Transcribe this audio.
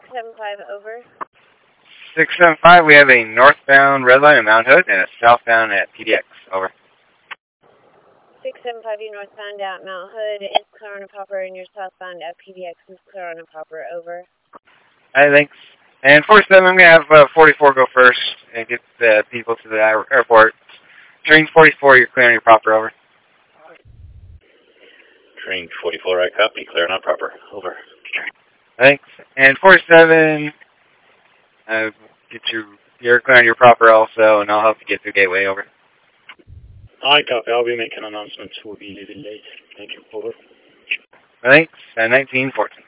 675, over. 675, we have a northbound red line at Mount Hood and a southbound at PDX, over. 675, you northbound at Mount Hood is clear on a popper, and your southbound at PDX is clear on a popper, over. Alright, thanks. And 47, I'm going to have 44 go first and get the people to the airport. Train 44, you're clearing your proper, over. Train 44, I copy. Clear not proper. Over. Thanks. And 47, you're clearing your proper also, and I'll help you get through gateway, over. I copy. I'll be making announcements. We'll be leaving late. Thank you. Over. Thanks. And 1914.